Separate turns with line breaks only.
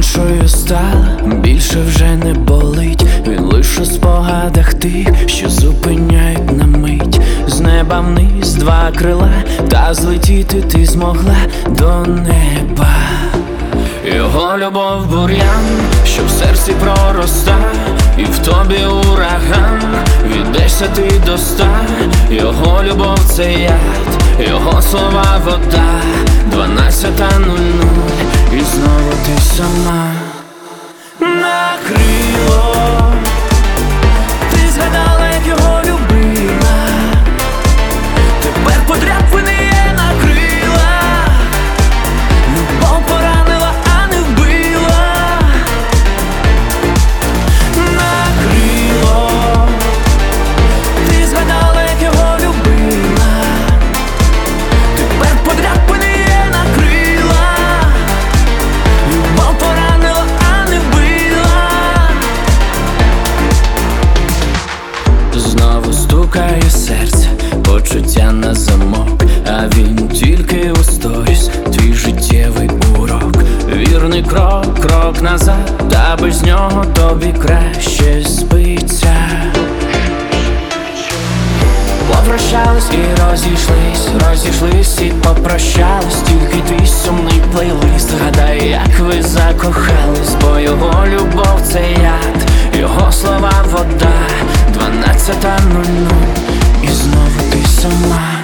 іншою стала, більше вже не болить. Він лише у спогадах тих, що зупиняють на мить. З неба вниз два крила, та злетіти ти змогла до неба. Його любов бур'ян, що в серці проростає, і в тобі ураган, віддешся ти до ста. Його любов це яд, його слова вода. 12:00, і знову ти сама. Накрило, ти згадала, як його любила. Тепер подряпини є на крилах. Любов поранила, а не вбила. Накрило, ти згадала, як його любила. Тепер подряпини є на крилах. Любов поранила, а не вбила. Знову стукає серце, почуття на замок, а він тільки у сторіс, твій життєвий урок. Вірний крок, крок назад, та без нього тобі краще спиться. Попрощались і розійшлись і попрощались. Тільки твій сумний плейлист, гадай, як ви закохались. Бо його любов це яд, його слова вода. 12:00, і знову ти сама.